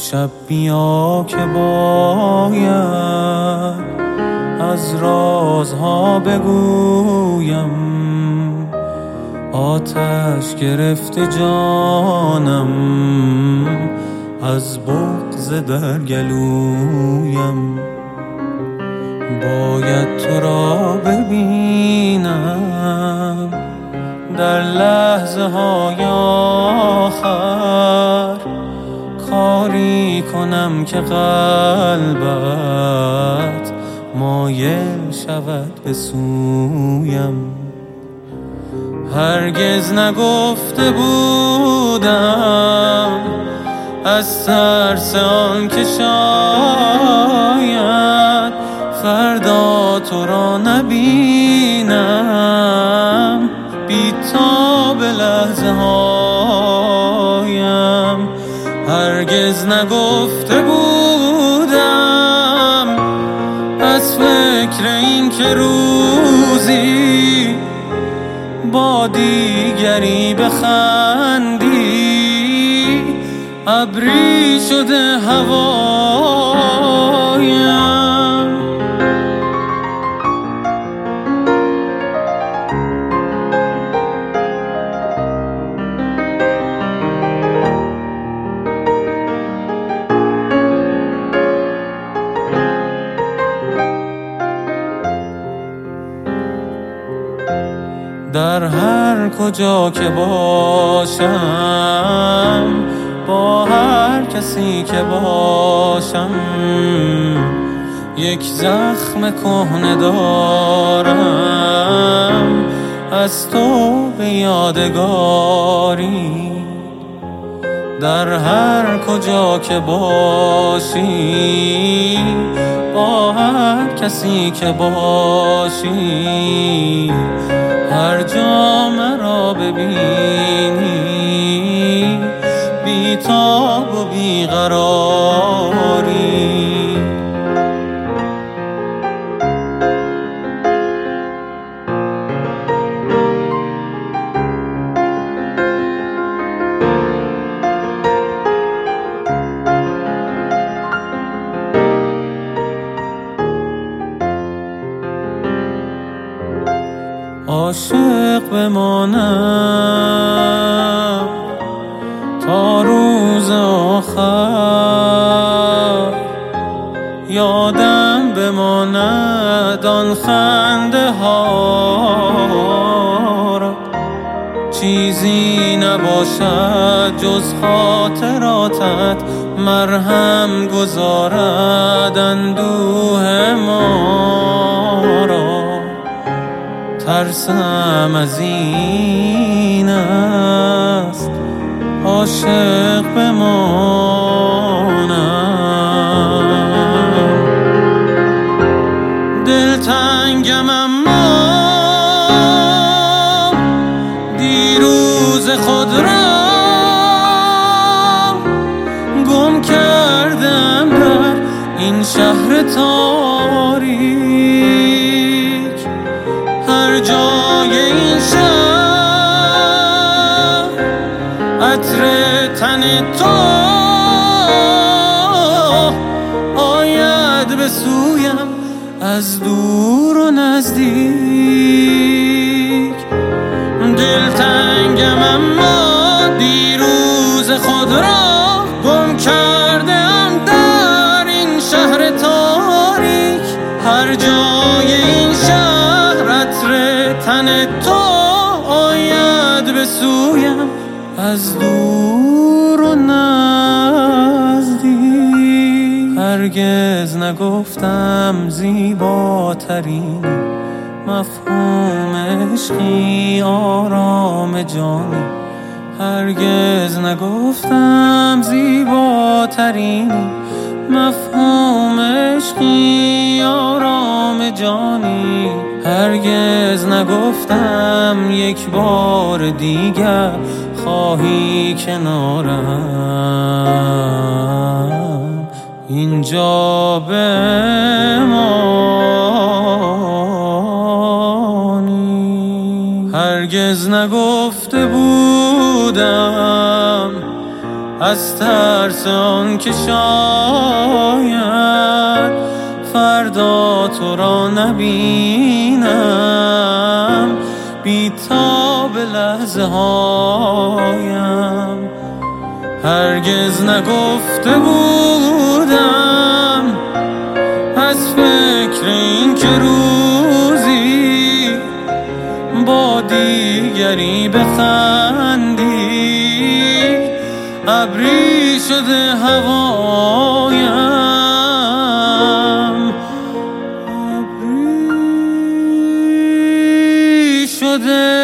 امشب بیا که باید از رازها بگویم. آتش گرفته جانم از بغض در گلویم. باید تو را ببینم در لحظه های آخر، کاری کنم که قلبت مایل شود به سویم. هرگز نگفته بودم از ترس آن که شاید فردا تو را نبینم بی تاب لحظه هایم. هرگز نگفته بودم از فکر این که روزی با دیگری بخندی ابری شده هوایم. در هر کجا که باشم، با هر کسی که باشم، یک زخم کهنه دارم از تو به یادگاری. در هر کجا که باشی، با هر کسی که باشی، هر جا مرا ببینی بی تاب و بی قراری. عاشق بمانم تا روز آخر، یادم بماند آن خنده ها را. چیزی نباشد جز خاطراتت مرهم گذارد اندوه ما را. ترسم از این است عاشق بمانم. دلتنگم اما دیروز خود را گم کردم در این شهر تاریک. هر جای این شهر عطر تن تو آید به سویم از دور و نزدیک. دلتنگم اما دیروز خود را گم کردم در این شهر تاریک. هر جای این شهر عطر تن تو آید به سویم از دور و نزدیک. هرگز نگفتم زیباترین مفهوم عشقی آرام جانی. هرگز نگفتم زیباترین مفهوم عشقی آرام جانی. هرگز نگفتم یک بار دیگر خواهی کنارم اینجا بمانی. هرگز نگفته بودم از ترس آن که شاید فردا تو را نبینم بی تاب لحظه هایم. هرگز نگفته بودم از فکر این که روزی با دیگری بخندی ابری شده هوایم، ابری شده